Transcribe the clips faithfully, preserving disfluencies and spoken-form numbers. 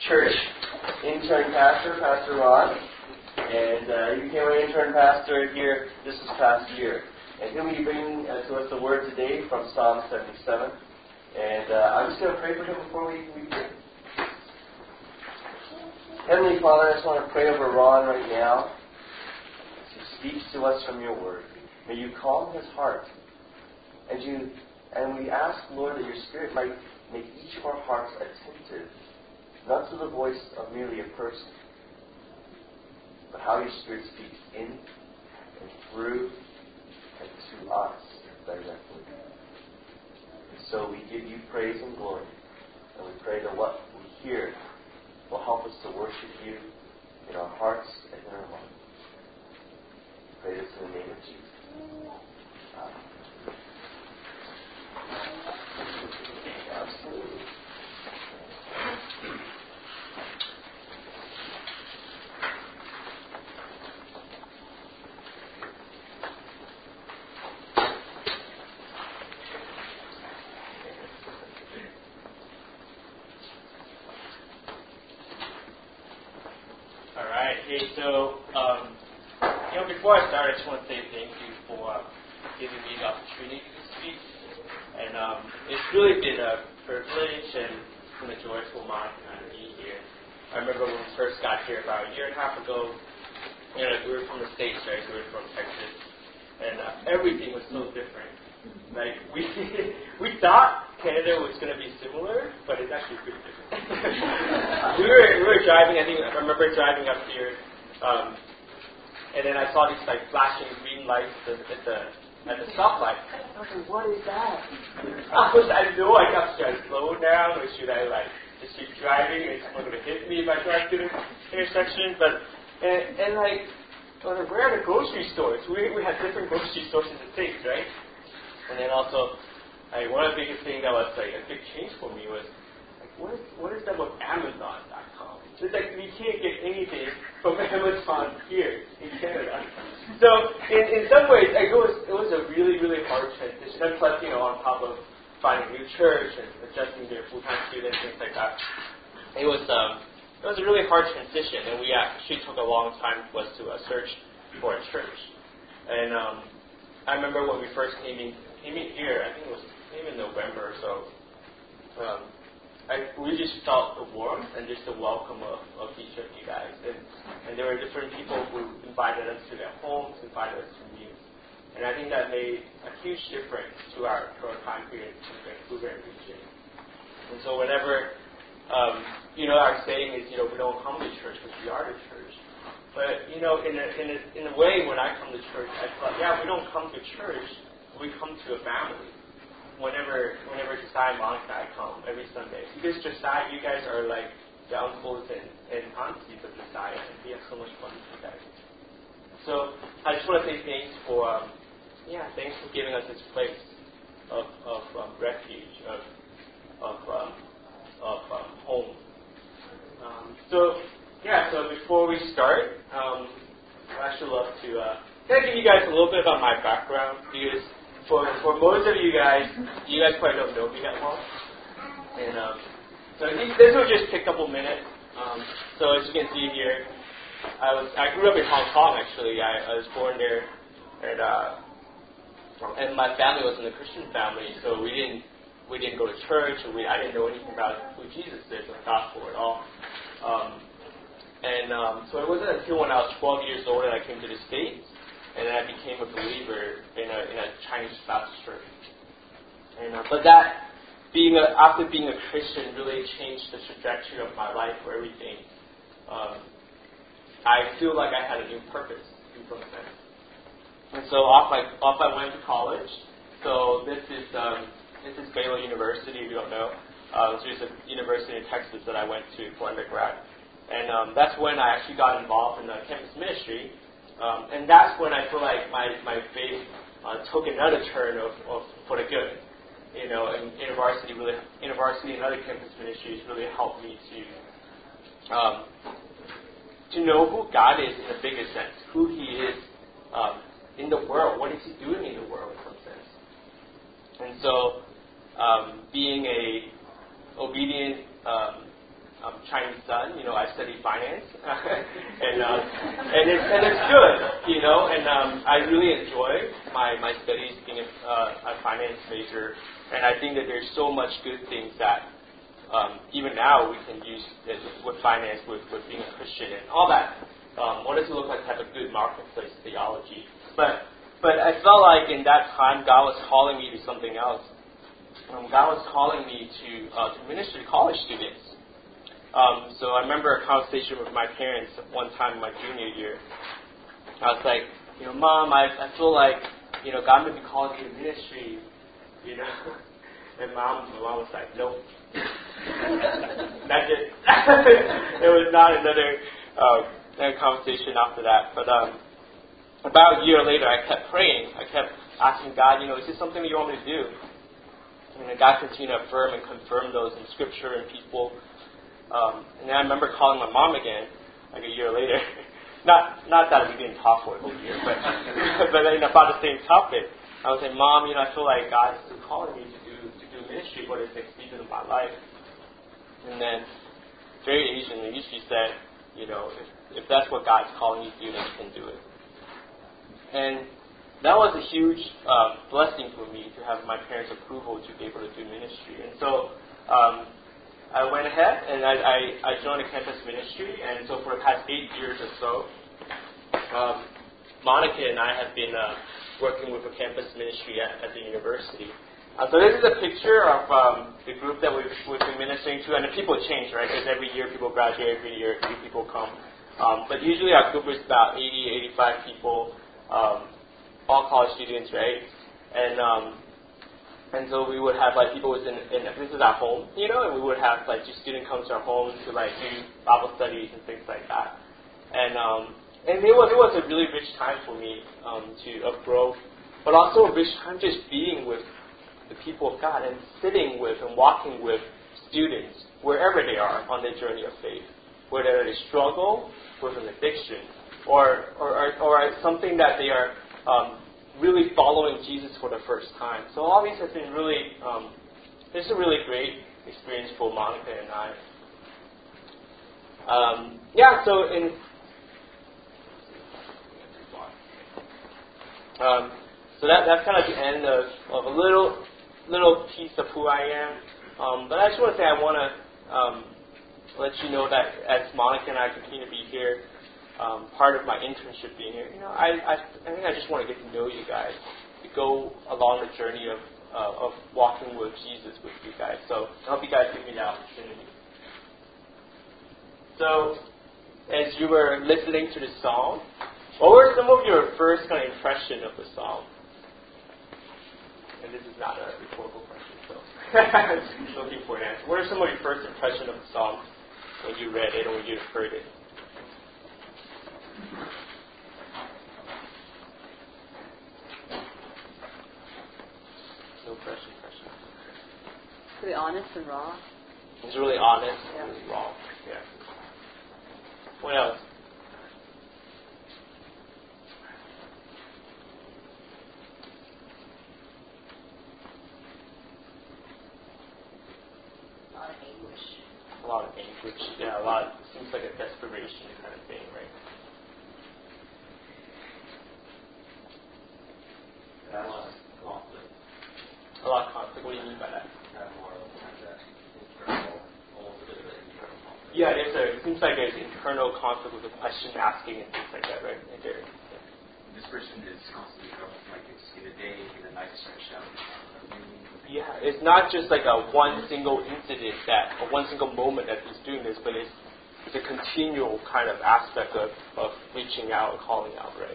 church intern pastor, Pastor Ron. And uh, you became our intern pastor here. This is past year. And he'll be bringing uh, to us the word today from Psalm seventy-seven. And uh, I'm just going to pray for him before we, we begin. Heavenly Father, I just want to pray over Ron right now as he speaks to us from your word. May you calm his heart. And you, and we ask, Lord, that your Spirit might make each of our hearts attentive, not to the voice of merely a person, but how your Spirit speaks in and through and to us directly. And so we give you praise and glory, and we pray that what we hear will help us to worship you in our hearts and in our minds. Pray this in the name of Jesus. Amen. Absolutely. All right. Hey, so um, you know, before I start, I just want to say thank you for uh, giving me the opportunity to speak. And um, it's really been a privilege and a joyful moment to be here. I remember when we first got here about a year and a half ago, you know, we were from the States, right? We were from Texas. And uh, everything was so different. Like, we we thought Canada was going to be similar, but it's actually pretty different. we were we were driving, I think, I remember driving up here, um, and then I saw these, like, flashing green lights at the, at the at the stoplight. I was like, what is that? I was, I had no idea. Should I slow down or should I like just keep driving and someone's gonna hit me if I drive to the intersection? But and, and like, I was like, where are the grocery stores? We we had different grocery stores in the States, right? And then also, like, one of the biggest things that was like a big change for me was like, what is what is that with Amazon dot com? It's like we can't get anything from Amazon here in Canada. So in, in some ways, like, it was it was a really really hard transition. And plus, you know, on top of finding a new church and adjusting to a full time student, things like that, it was um it was a really hard transition. And we actually took a long time for us to uh, search for a church. And um, I remember when we first came in came in here, I think it was came in November or so. Um, I, we just felt the warmth and just the welcome of, of each of you guys. And, and there were different people who invited us to their homes, invited us to meet. And I think that made a huge difference to our, to our time period in the Vancouver region. And so whenever, um, you know, our saying is, you know, we don't come to church because we are the church. But, you know, in a, in a, in a way, when I come to church, I thought, yeah, we don't come to church, we come to a family. Whenever, whenever Josiah and Monica I come every Sunday, because Josiah, you guys are like the uncles and, and aunties of Josiah, and we have so much fun with you guys. So I just want to say thanks for, um, yeah, thanks for giving us this place of of um, refuge, of of um, of um, home. Um, so yeah, so before we start, um, I'd actually love to uh, kind of give you guys a little bit about my background, because For for most of you guys, you guys probably don't know me that well, and um, so these, this will just take a couple minutes. Um, so as you can see here, I was I grew up in Hong Kong actually. I, I was born there, and uh, and my family wasn't a Christian family, so we didn't we didn't go to church, or we I didn't know anything about who Jesus is or the gospel at all. Um, and um, so it wasn't until when I was twelve years old that I came to the States. And then I became a believer in a in a Chinese Baptist church. And uh, but that being a, after being a Christian really changed the trajectory of my life for everything. Um, I feel like I had a new purpose in some sense. And so off I off I went to college. So this is um, this is Baylor University. If you don't know, uh, this is a university in Texas that I went to for undergrad. And um, that's when I actually got involved in the campus ministry. Um, and that's when I feel like my, my faith uh, took another turn of, of for the good. You know, and InterVarsity really, InterVarsity and other campus ministries really helped me to um, to know who God is in a bigger sense, who He is um, in the world, what is He doing in the world in some sense. And so, um, being a obedient um, um, Chinese son. You know, I study finance, and uh, and it's and it's good. You know, and um, I really enjoy my my studies being a, uh, a finance major, and I think that there's so much good things that um, even now we can use it with finance, with with being a Christian and all that. Um, what does it look like to have a good marketplace theology? But but I felt like in that time God was calling me to something else. Um, God was calling me to uh, to minister to college students. Um, so I remember a conversation with my parents one time in my junior year. I was like, you know, Mom, I I feel like, you know, God may be calling me to ministry, you know. And Mom, my mom was like, nope. That's it. There was not another um, conversation after that. But um, about a year later, I kept praying. I kept asking God, you know, is this something that you want me to do? And God continued to affirm and confirm those in Scripture and people. Um, and then I remember calling my mom again, like a year later. not not that we didn't talk for a whole year, but but then about the same topic. I was saying, Mom, you know, I feel like God is still calling me to do to do ministry for this next season of my life. And then, very Asianly, she said, you know, if, if that's what God's calling you to do, then you can do it. And that was a huge uh, blessing for me to have my parents' approval to be able to do ministry. And so um, I went ahead and I, I, I joined a campus ministry. And so for the past eight years or so, um, Monica and I have been uh, working with a campus ministry at, at the university. Uh, so this is a picture of um, the group that we've, we've been ministering to. And the people change, right? Because every year people graduate, every year new people come. Um, but usually our group is about eighty, eighty-five people. Um, all college students, right? And um, and so we would have like people within, in, this is our home, you know, and we would have like just student comes to our home to like do Bible studies and things like that. And um, and it was it was a really rich time for me um, to of growth, but also a rich time just being with the people of God and sitting with and walking with students wherever they are on their journey of faith, whether they struggle with an addiction or or or, or something that they are Um, really following Jesus for the first time. So all these has been really, um, this is a really great experience for Monica and I. Um, yeah, so in, um, so that that's kind of the end of, of a little little piece of who I am. Um, but I just want to say I want to um, let you know that as Monica and I continue to be here, Um, part of my internship being here, you know, I, I I think I just want to get to know you guys, to go along the journey of uh, of walking with Jesus with you guys. So I hope you guys give me the opportunity. So as you were listening to the song, what were some of your first kind of impression of the song? And this is not a rhetorical question, so just looking for an answer. What are some of your first impression of the song when you read it or when you heard it? No pressure, pressure. Really honest and raw. It's really honest, Yeah. really raw. Yeah. What else? A lot of anguish. A lot of anguish. Yeah, a lot. It seems like a desperation kind of thing, right? A lot of conflict. A lot of conflict. What do you mean by that? Yeah, there's a, it seems like there's internal conflict with the question asking and things like that, right? Right there. Yeah. This person is constantly growing, like it's in a day, in a night stretch out. Yeah, it's not just like a one single incident that, or one single moment that he's doing this, but it's, it's a continual kind of aspect of, of reaching out and calling out, right?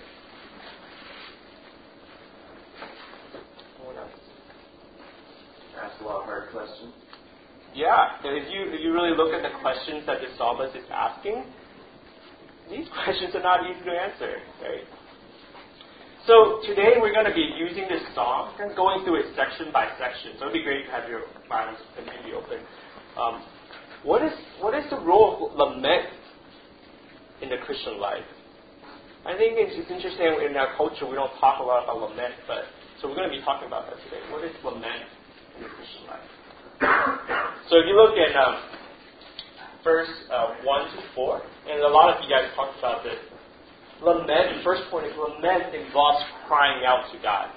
What else? Ask a lot of hard questions. Yeah, if you if you really look at the questions that the psalmist is asking, these questions are not easy to answer, right? So today we're going to be using this song and going through it section by section. So it'd be great to have your Bibles completely open. Um, what is what is the role of lament in the Christian life? I think it's, it's interesting in our culture we don't talk a lot about lament, but so we're going to be talking about that today. What is lament in the Christian life? So if you look at um, verse uh, one to four, and a lot of you guys talked about this. Lament, the first point is lament involves crying out to God.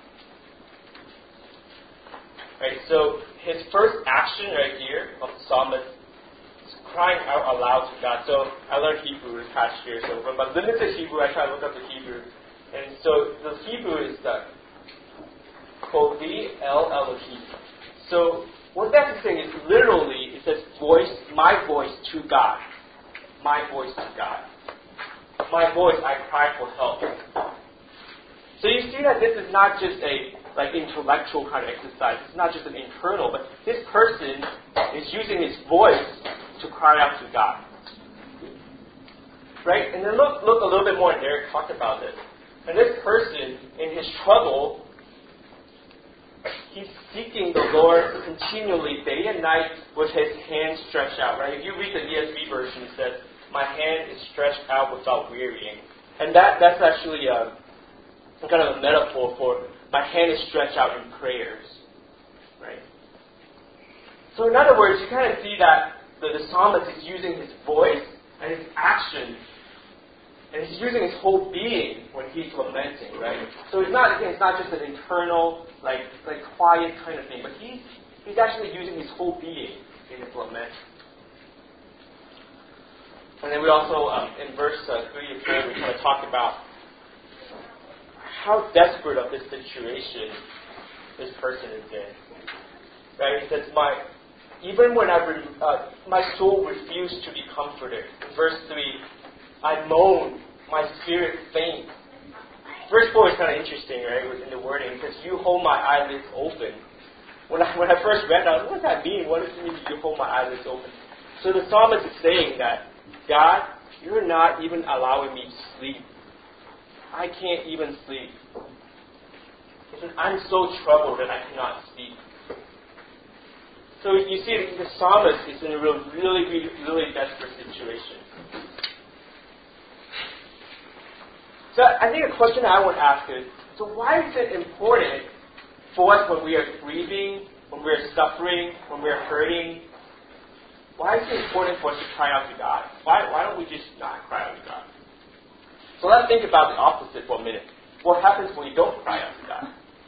Right, so his first action right here of the psalmist is crying out aloud to God. So I learned Hebrew this past year, so from my limited Hebrew, I try to look up the Hebrew. And so the Hebrew is the Kovi El Elohim. So what that's saying is literally, it says voice, my voice to God. My voice to God. My voice, I cry for help. So you see that this is not just a like intellectual kind of exercise. It's not just an internal, but this person is using his voice to cry out to God. Right? And then look look a little bit more, and Eric talked about this. And this person, in his trouble, he's seeking the Lord continually, day and night, with his hands stretched out. Right? If you read the E S V version, it says, "My hand is stretched out without wearying," and that that's actually a kind of a metaphor for my hand is stretched out in prayers. Right? So in other words, you kind of see that the, the psalmist is using his voice and his action, and he's using his whole being when he's lamenting, right? So it's not again, it's not just an internal, like like quiet kind of thing, but he's he's actually using his whole being in his lament. And then we also, um, in verse uh, three and four, we kind of talk about how desperate of this situation this person is in. Right? He says, "My even when I re- uh, my soul refused to be comforted." In verse three, "I moan, my spirit faints." Verse four is kind of interesting, right? In the wording, because "you hold my eyelids open." When I when I first read that, what does that mean? What does it mean that you hold my eyelids open? So the psalmist is saying that, God, you're not even allowing me to sleep. I can't even sleep. He says, I'm so troubled that I cannot speak. So you see, the psalmist is in a real, really, really, really desperate situation. So I think a question I would ask is, so why is it important for us when we are grieving, when we are suffering, when we are hurting? Why is it important for us to cry out to God? Why, why don't we just not cry out to God? So let's think about the opposite for a minute. What happens when you don't cry out to God?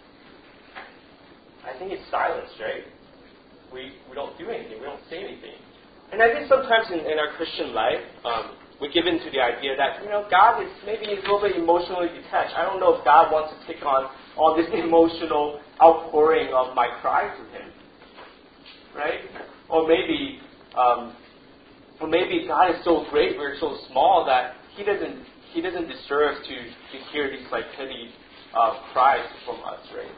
I think it's silence, right? We we don't do anything. We don't say anything. And I think sometimes in, in our Christian life, um, we give into the idea that, you know, God is maybe a little bit emotionally detached. I don't know if God wants to take on all this emotional outpouring of my cry to Him. Right? Or maybe, um, or maybe God is so great, we're so small that He doesn't He doesn't deserve to, to hear these like petty uh, cries from us, right?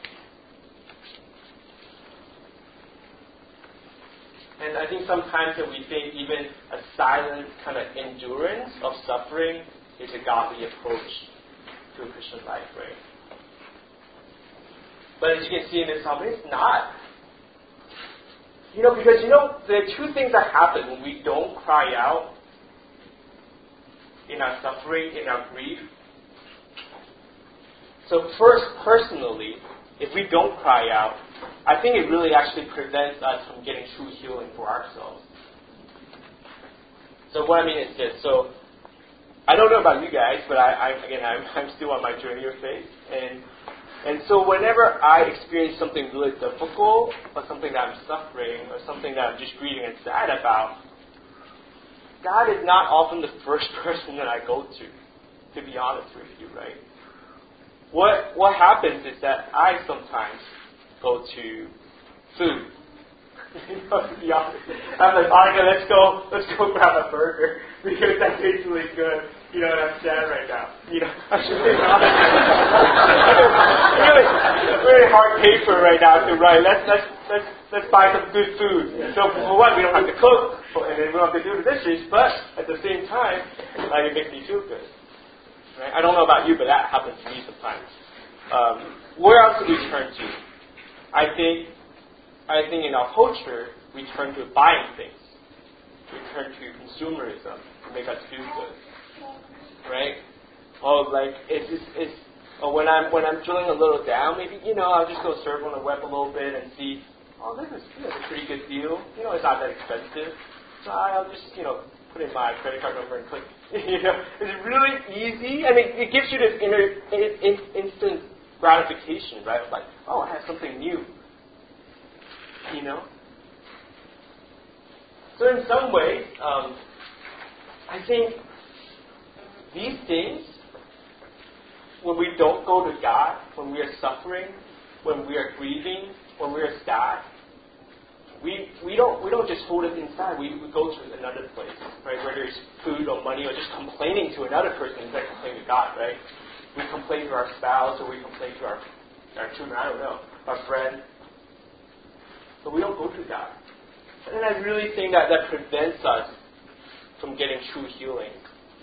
And I think sometimes that we think even a silent kind of endurance of suffering is a godly approach to a Christian life, right? But as you can see in this psalm, it's not. You know, because, you know, there are two things that happen when we don't cry out in our suffering, in our grief. So first, personally, if we don't cry out, I think it really actually prevents us from getting true healing for ourselves. So what I mean is this. So I don't know about you guys, but I, I again, I'm, I'm still on my journey of faith. And and so whenever I experience something really difficult, or something that I'm suffering, or something that I'm just grieving and sad about, God is not often the first person that I go to, to be honest with you, right? What what happens is that I sometimes go to food. You know, to be honest. I'm like, all right, let's go, let's go grab a burger because that tastes really good. You know, and I'm sad right now. You know, I'm just being honest. really, really hard paper right now to write. Let's let's let's let's buy some good food. So for one, we don't have to cook, and then we don't have to do the dishes. But at the same time, like it makes me feel good. Right? I don't know about you, but that happens to me sometimes. Um, where else do we turn to? I think, I think in our culture, we turn to buying things. We turn to consumerism to make us feel good, right? Or like it's, it's, it's or when I'm when I'm feeling a little down, maybe you know I'll just go surf on the web a little bit and see, oh, this is, you know, a pretty good deal. You know, it's not that expensive. So I'll just, you know, put in my credit card number and click. You know, it's really easy. I mean, it gives you this inner, in, in, instant gratification, right? It's like, oh, I have something new. You know? So in some ways, um, I think these things, when we don't go to God, when we are suffering, when we are grieving, when we are sad, we we don't we don't just hold it inside. We, we go to another place, right? Whether it's food or money or just complaining to another person instead of complaining to God, right? We complain to our spouse or we complain to our our children. I don't know, our friend, but we don't go to God. And I really think that that prevents us from getting true healing.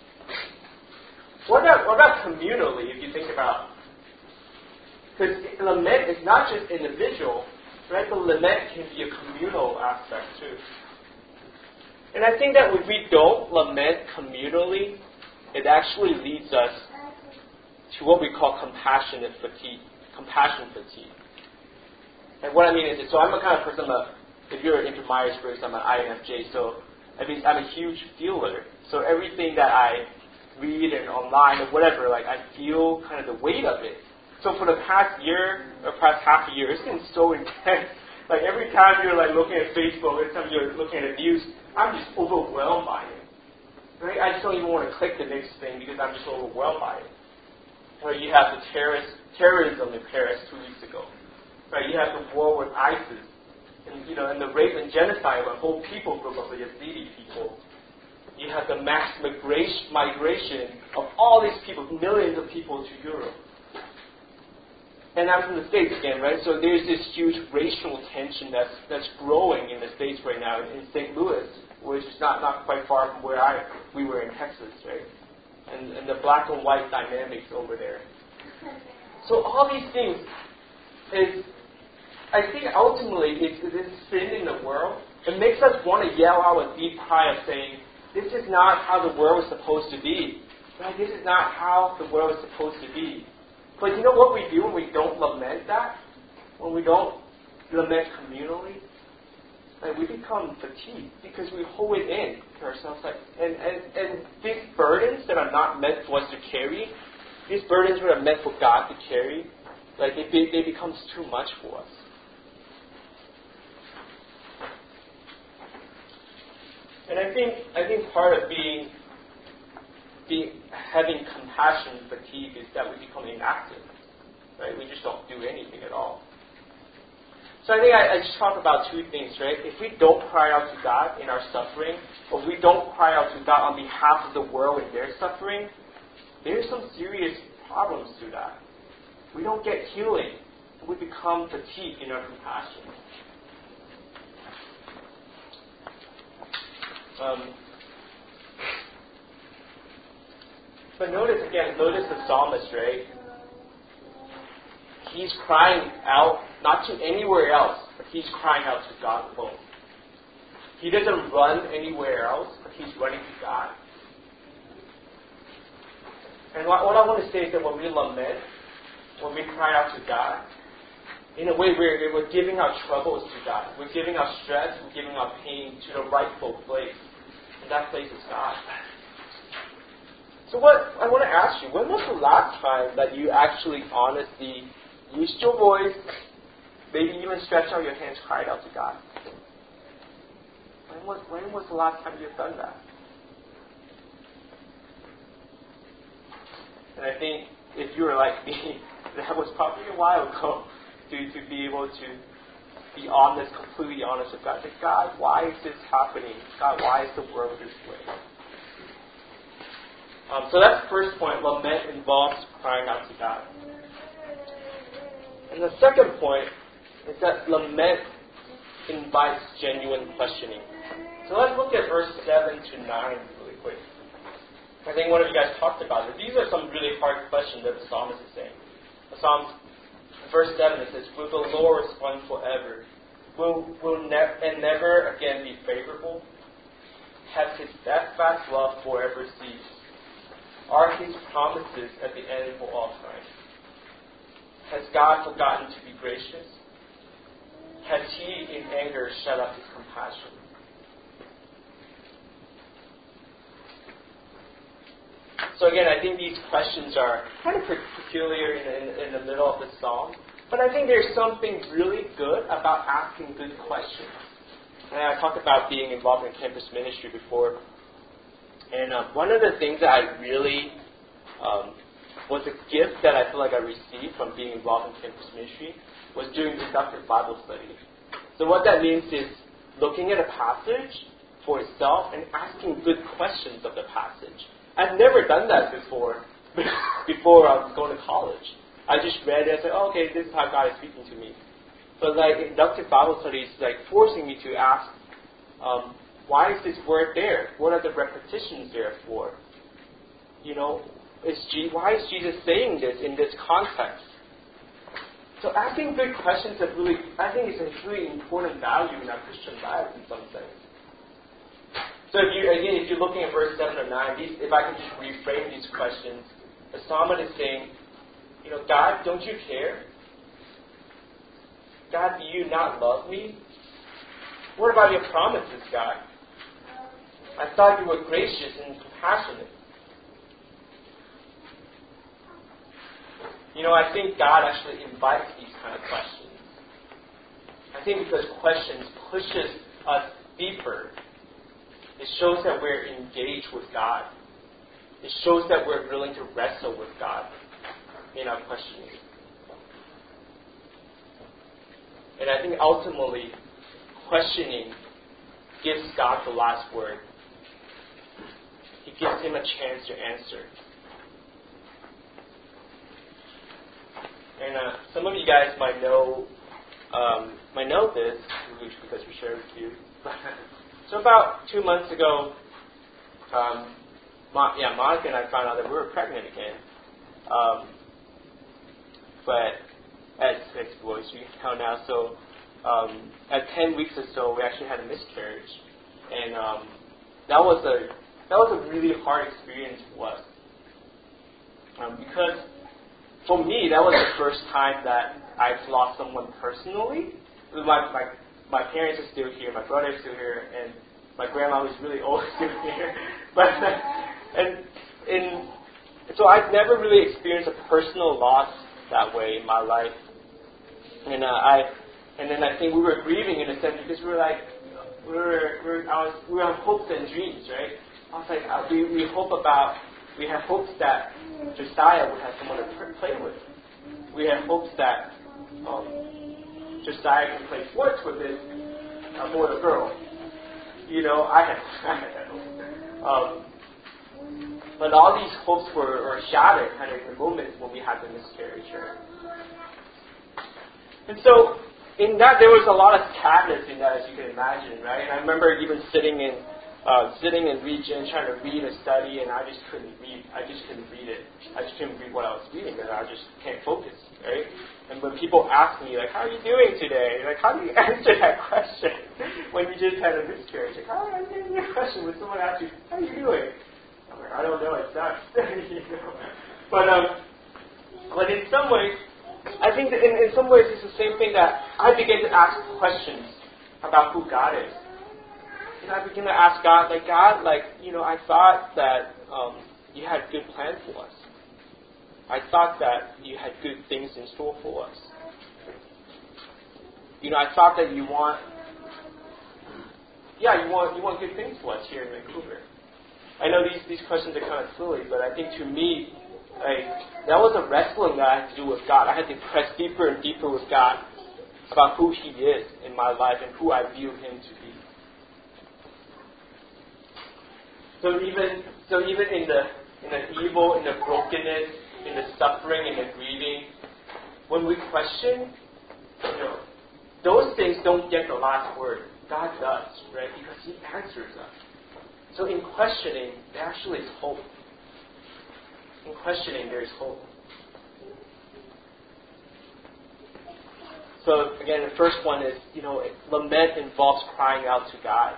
What about, what about communally, if you think about? Because lament is not just individual, right? The lament can be a communal aspect too. And I think that if we don't lament communally, it actually leads us to what we call compassionate fatigue, compassion fatigue. And what I mean is, so I'm a kind of person, I'm a, if you're into Myers-Briggs, I'm an I N F J, so I mean, I'm a huge feeler. So everything that I read and online or whatever, like I feel kind of the weight of it. So for the past year or past half a year, it's been so intense. Like every time you're like looking at Facebook, every time you're looking at the news, I'm just overwhelmed by it. Right? I just don't even want to click the next thing because I'm just overwhelmed by it. Right? You have the terrorist terrorism in Paris two weeks ago. Right? You have the war with ISIS, and you know, and the rape and genocide of a whole people group of the Yazidi people. You have the mass migration, migration of all these people, millions of people to Europe. And I'm from the States again, right? So there's this huge racial tension that's that's growing in the States right now, in Saint Louis, which is not, not quite far from where I we were in Texas, right? And, and the black and white dynamics over there. So all these things is, I think ultimately it's this sin in the world. It makes us want to yell out a deep cry of saying, this is not how the world is supposed to be. Right? This is not how the world is supposed to be. But you know what we do when we don't lament that? When we don't lament communally? Like we become fatigued because we hold it in to ourselves. Like, and, and, and these burdens that are not meant for us to carry, these burdens that are meant for God to carry, like it, they become too much for us. And I think I think part of being, being having compassion fatigue is that we become inactive. Right? We just don't do anything at all. So I think I, I just talk about two things, right? If we don't cry out to God in our suffering, or if we don't cry out to God on behalf of the world in their suffering, there's some serious problems to that. We don't get healing. We become fatigued in our compassion. Um, but notice again, notice the psalmist, right? He's crying out, not to anywhere else, but he's crying out to God alone. He doesn't run anywhere else, but he's running to God. And what, what I want to say is that when we lament, when we cry out to God, in a way we're, we're giving our troubles to God. We're giving our stress, we're giving our pain to the rightful place. And that place is God. So what I want to ask you, when was the last time that you actually honestly used your voice, maybe even stretched out your hands, cried out to God? When was, when was the last time you've done that? And I think if you were like me, that was probably a while ago to, to be able to be honest, completely honest with God. Like, God, why is this happening? God, why is the world this way? Um, so that's the first point. Lament involves crying out to God. And the second point is that lament invites genuine questioning. So let's look at verse seven to nine really quick. I think one of you guys talked about it. These are some really hard questions that the psalmist is saying. The Psalms, verse seven, it says, will the Lord respond forever? Will, will ne- and never again be favorable? Has his steadfast love forever ceased? Are his promises at the end for all time? Has God forgotten to be gracious? Has he in anger shut up his compassion? So again, I think these questions are kind of peculiar in, in, in the middle of the psalm. But I think there's something really good about asking good questions. And I talked about being involved in campus ministry before. And um, one of the things that I really um, was a gift that I feel like I received from being involved in campus ministry was doing deductive Bible study. So what that means is looking at a passage for itself and asking good questions of the passage. I've never done that before, before I was going to college. I just read it and said, oh, okay, this is how God is speaking to me. But like inductive Bible study is like forcing me to ask, um, why is this word there? What are the repetitions there for? You know, is G- why is Jesus saying this in this context? So asking good questions is really, I think it's a really important value in our Christian life in some sense. So if you, again, if you're looking at verse seven or nine, these, if I can just reframe these questions, the psalmist is saying, you know, God, don't you care? God, do you not love me? What about your promises, God? I thought you were gracious and compassionate. You know, I think God actually invites these kind of questions. I think because questions pushes us deeper. It shows that we're engaged with God. It shows that we're willing to wrestle with God in our questioning. And I think ultimately, questioning gives God the last word. He gives him a chance to answer. And uh, some of you guys might know um, might know this because we shared with you. So about two months ago, um, Mo- yeah, Monica and I found out that we were pregnant again. Um, but at six boys, we count now. So um, at ten weeks or so, we actually had a miscarriage, and um, that was a that was a really hard experience for us um, because for me that was the first time that I've lost someone personally. My my my parents are still here, my brother is still here, and my grandma, who's really old, is still here. But and in so I've never really experienced a personal loss that way in my life. And uh, I and then I think we were grieving in a sense because we were like we were, we were I was we were on hopes and dreams, right? I was like uh, we we hope about we had hopes that Josiah would have someone to play with. We had hopes that um, Josiah can play sports with his uh, boy or girl. You know, I had, I had that hope. Um, but all these hopes were, were shattered kind of in the moment when we had the miscarriage. Right? And so, in that, there was a lot of sadness in that, as you can imagine, right? And I remember even sitting in uh, sitting in Region trying to read a study, and I just couldn't read. I just couldn't read it. I just couldn't read what I was reading, and I just can't focus, right? And when people ask me, like, how are you doing today? Like, how do you answer that question when you just had a miscarriage? Like, how do you answer that question when someone asks you, how are you doing? I'm like, I don't know, it sucks. you know? But, um, but in some ways, I think that in, in some ways it's the same thing that I began to ask questions about who God is. And I began to ask God, like, God, like, you know, I thought that um, you had good plans for us. I thought that you had good things in store for us. You know, I thought that you want, yeah, you want you want good things for us here in Vancouver. I know these, these questions are kind of silly, but I think to me, like, that was a wrestling that I had to do with God. I had to press deeper and deeper with God about who He is in my life and who I view Him to be. So even so, even in the in the evil, in the brokenness, in the suffering, in the grieving, when we question, you know, those things don't get the last word. God does, right? Because He answers us. So in questioning, there actually is hope. In questioning, there is hope. So again, the first one is, you know, lament involves crying out to God.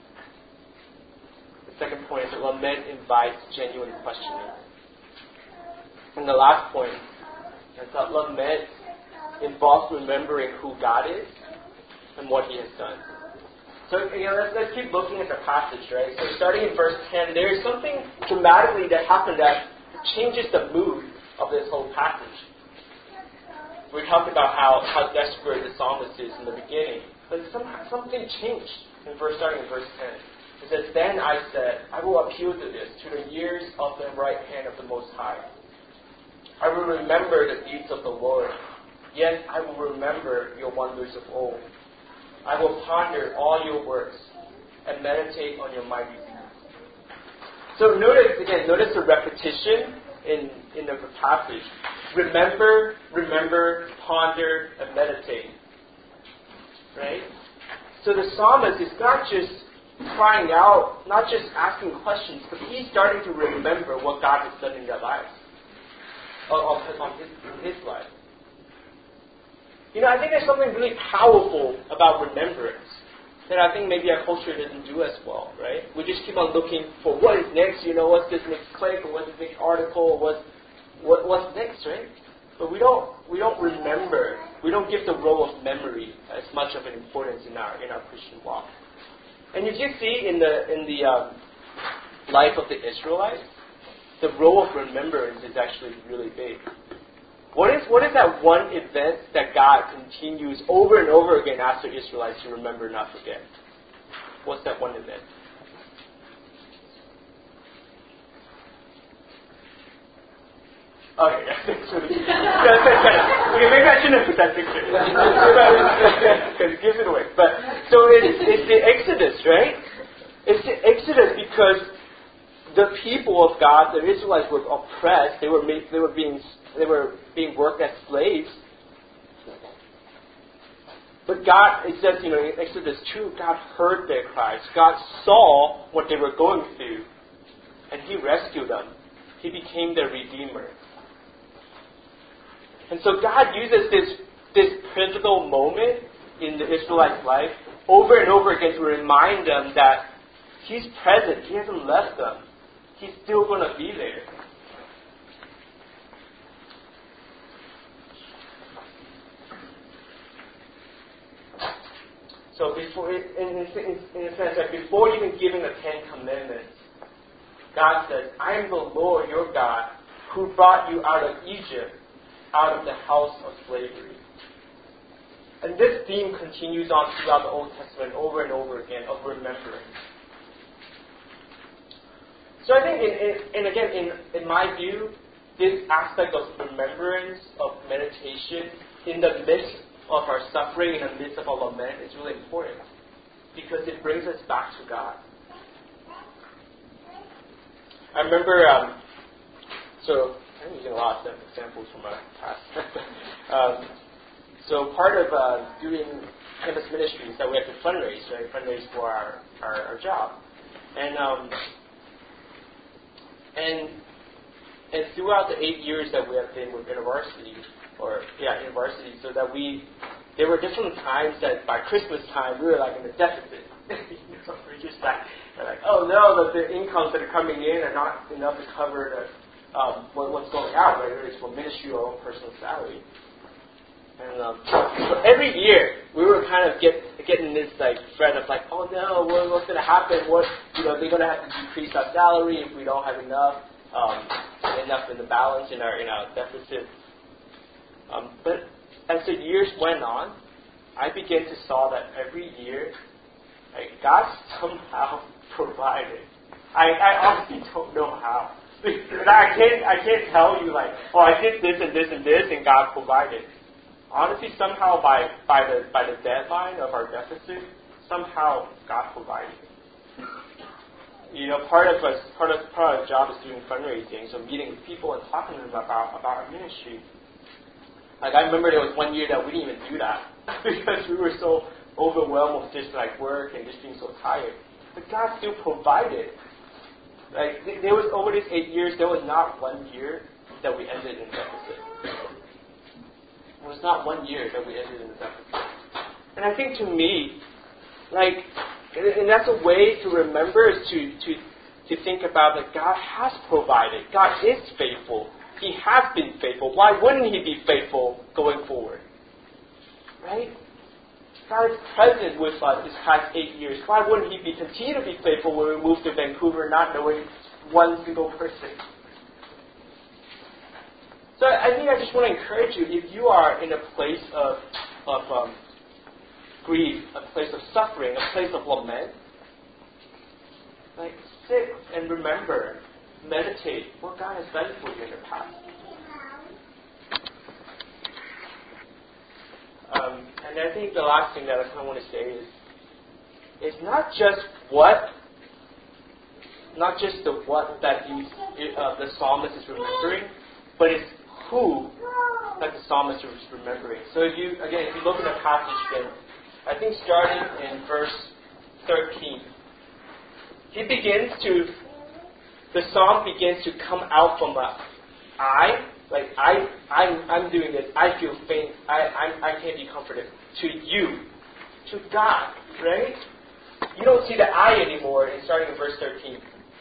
The second point is that lament invites genuine questioning. And the last point is that lament involves remembering who God is and what He has done. So, you know, let's, let's keep looking at the passage, right? So starting in verse ten, there is something dramatically that happened that changes the mood of this whole passage. We talked about how, how desperate the psalmist is in the beginning. But some, something changed in verse starting in verse ten. It says, "Then I said, I will appeal to this, to the years of the right hand of the Most High. I will remember the deeds of the Lord. Yes, I will remember your wonders of old. I will ponder all your works and meditate on your mighty deeds." So notice, again, notice the repetition in, in the passage. Remember, remember, ponder, and meditate. Right? So the psalmist is not just crying out, not just asking questions, but he's starting to remember what God has done in their lives. On, on his, in his life. You know, I think there's something really powerful about remembrance that I think maybe our culture doesn't do as well, right? We just keep on looking for what is next, you know, what's this next click, or what's this next article, or what's, what, what's next, right? But we don't we don't remember, we don't give the role of memory as much of an importance in our in our Christian walk. And you can see in the in the um, life of the Israelites, the role of remembrance is actually really big. What is what is that one event that God continues over and over again asks the Israelites to remember, not forget? What's that one event? Okay, yeah, thanks for the, okay, maybe I shouldn't have put that picture because it gives it away. But so it's, it's the Exodus, right? It's the Exodus because the people of God, the Israelites, were oppressed. They were made, they were being they were being worked as slaves. But God, it says, you know, in Exodus two, God heard their cries. God saw what they were going through, and He rescued them. He became their Redeemer. And so God uses this this pivotal moment in the Israelites' life over and over again to remind them that He's present. He hasn't left them. He's still going to be there. So before, in, in, in a sense, like before even giving the Ten Commandments, God says, "I am the Lord your God who brought you out of Egypt, out of the house of slavery." And this theme continues on throughout the Old Testament over and over again of remembering. So I think, in, in, and again, in, in my view, this aspect of remembrance, of meditation, in the midst of our suffering, in the midst of our lament, is really important because it brings us back to God. I remember, um, so I'm using a lot of examples from my past. um, so part of uh, doing campus ministries that we have to fundraise, right? Fundraise for our, our, our job. And um, and and throughout the eight years that we have been with InterVarsity, or yeah, InterVarsity, so that we, there were different times that by Christmas time we were like in a deficit. You know, we're just like, we're like, oh no, the, the incomes that are coming in are not enough to cover the Um, what, what's going out, whether it's for ministry or own personal salary. And um, so every year we were kind of get, getting this like threat of like, oh no, what, what's going to happen? What, you know, they're going to have to decrease our salary if we don't have enough, um, enough in the balance in our in our deficit. Um, but as the years went on, I began to saw that every year, like, God somehow provided. I, I honestly don't know how. I can't I can't tell you like, oh, I did this and this and this and God provided. Honestly, somehow by, by the by the deadline of our deficit, somehow God provided. You know, part of us part of part of our job is doing fundraising, so meeting with people and talking to them about, about our ministry. Like I remember there was one year that we didn't even do that because we were so overwhelmed with just like work and just being so tired. But God still provided. Like, there was, over these eight years, there was not one year that we ended in deficit. There was not one year that we ended in the deficit. And I think to me, like, and that's a way to remember is to, to, to think about that God has provided. God is faithful. He has been faithful. Why wouldn't He be faithful going forward? Right? God is present with us this past eight years. Why wouldn't He be continue to be faithful when we move to Vancouver, not knowing one single person? So I think I just want to encourage you, if you are in a place of, of um, grief, a place of suffering, a place of lament, like sit and remember, meditate what God has done for you in the past. Um, and I think the last thing that I kind of want to say is, it's not just what, not just the what that he, uh, the psalmist is remembering, but it's who that the psalmist is remembering. So if you, again, if you look at the passage again, I think starting in verse thirteen, he begins to, the psalm begins to come out from a I, like I, I'm, I'm doing this, I feel faint, I, I, I can't be comforted, to you, to God, right? You don't see the I anymore in starting in verse thirteen.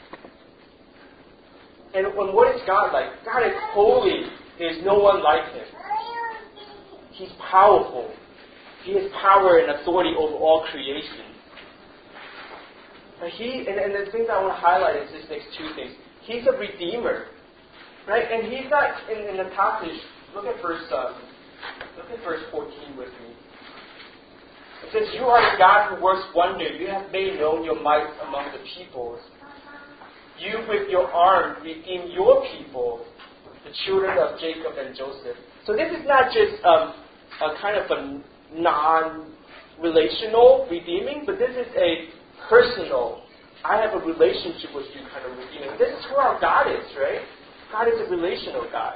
And when what is God like? God is holy. There is no one like Him. He's powerful. He has power and authority over all creation. But he, and, and the thing that I want to highlight is this next two things. He's a redeemer, right? And He's not in, in the passage. Look at verse. Um, look at verse fourteen with me. It says, "You are the God who works wonder. You have made known your might among the peoples. You with your arm redeem your people, the children of Jacob and Joseph." So this is not just um, a kind of a non-relational redeeming, but this is a personal, I have a relationship with you kind of redeeming. This is who our God is, right? God is a relational God.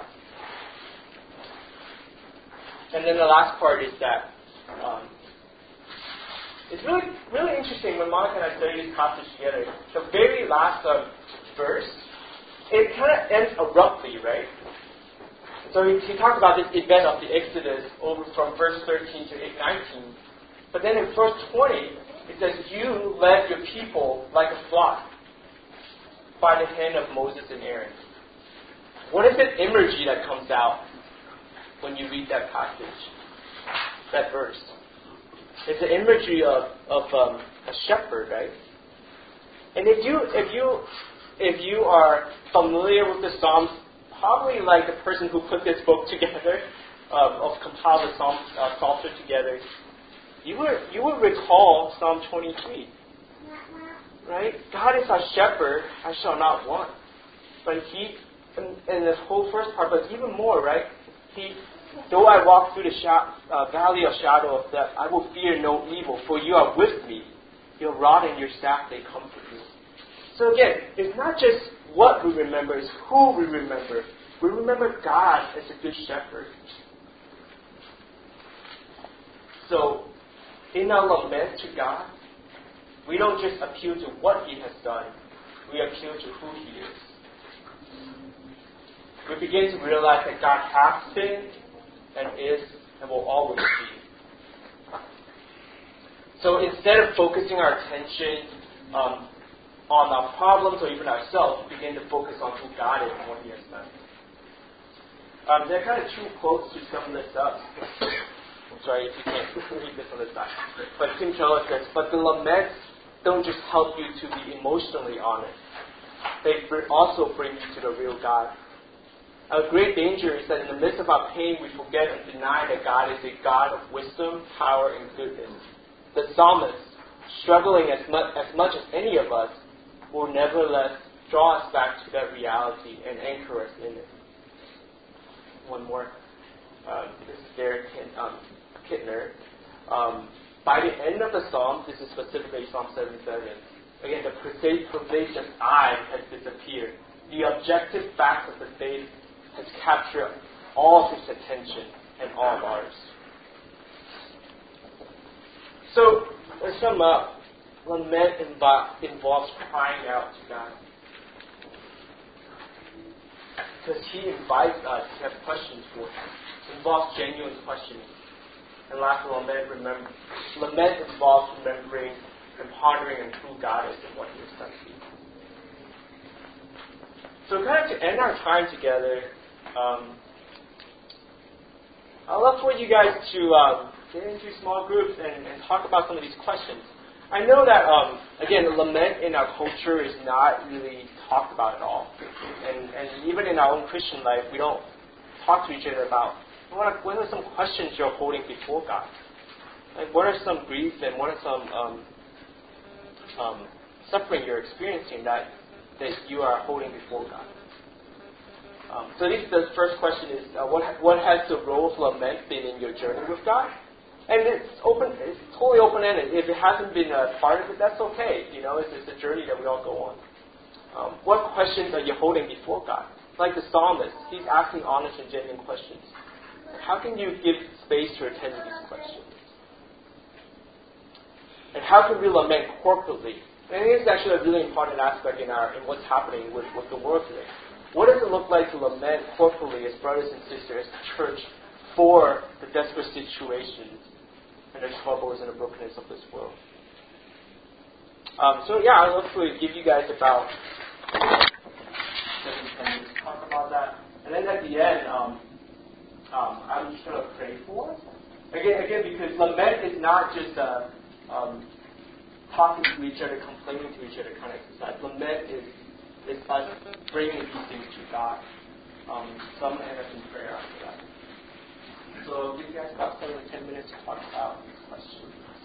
And then the last part is that um, it's really, really interesting when Monica and I study this passage together. The very last um, verse, it kind of ends abruptly, right? So he, he talks about this event of the Exodus over from verse thirteen to nineteen. But then in verse twenty, it says, "You led your people like a flock by the hand of Moses and Aaron." What is the imagery that comes out when you read that passage, that verse? It's the imagery of, of um, a shepherd, right? And if you if you if you are familiar with the Psalms, probably like the person who put this book together, um, of compiled the Psalm uh, Psalter together, you would you would recall Psalm twenty-three, right? God is our shepherd; I shall not want. But He, in, in this whole first part, but even more, right? He. Though I walk through the sha- uh, valley of shadow of death, I will fear no evil, for you are with me. Your rod and your staff, they comfort me. So again, it's not just what we remember, it's who we remember. We remember God as a good shepherd. So, in our lament to God, we don't just appeal to what He has done, we appeal to who He is. We begin to realize that God has been, and is, and will always be. So instead of focusing our attention um, on our problems or even ourselves, we begin to focus on who God is and what He has done. Um, there are kind of two quotes to sum this up. I'm sorry if you can't read this on the side. But Tim Keller says, "But the laments don't just help you to be emotionally honest. They also bring you to the real God. Our great danger is that in the midst of our pain, we forget and deny that God is a God of wisdom, power, and goodness. The psalmist, struggling as much, as much as any of us, will nevertheless draw us back to that reality and anchor us in it." One more. Uh, this is Derek um, Kittner. Um, by the end of the psalm, this is specifically Psalm seventy-seven, again, the pervasive I has disappeared. The objective facts of the faith has captured all of His attention and all of ours. So, to sum up, lament involves crying out to God. Because He invites us to have questions for Him. It involves genuine questioning. And lastly, lament, remember, lament involves remembering and pondering on who God is and what He has done to you. So kind of to end our time together, um, I'd love for you guys to um, get into small groups and, and talk about some of these questions. I know that, um, again, lament in our culture is not really talked about at all. And, and even in our own Christian life, we don't talk to each other about what are, what are some questions you're holding before God? Like, what are some griefs and what are some um, um, suffering you're experiencing that, that you are holding before God? Um, so this, the first question is, uh, what what has the role of lament been in your journey with God? And it's open, it's totally open-ended. If it hasn't been a part of it, that's okay. You know, it's, it's a journey that we all go on. Um, what questions are you holding before God? Like the psalmist, he's asking honest and genuine questions. How can you give space to attend to these questions? And how can we lament corporately? And I think it's actually a really important aspect in our in what's happening with, with the world today. What does it look like to lament corporately as brothers and sisters, as the church, for the desperate situations and the troubles and the brokenness of this world? Um, so yeah, I'd love to give you guys about seven, ten minutes to talk about that. And then at the end, um, um, I'm just going to pray for us. Again, again, because lament is not just a um, talking to each other, complaining to each other kind of exercise. Lament is is us bringing these things to God. Um, so I'm going to end up in prayer after that. So I'll give you guys about seven or ten minutes to talk about these questions.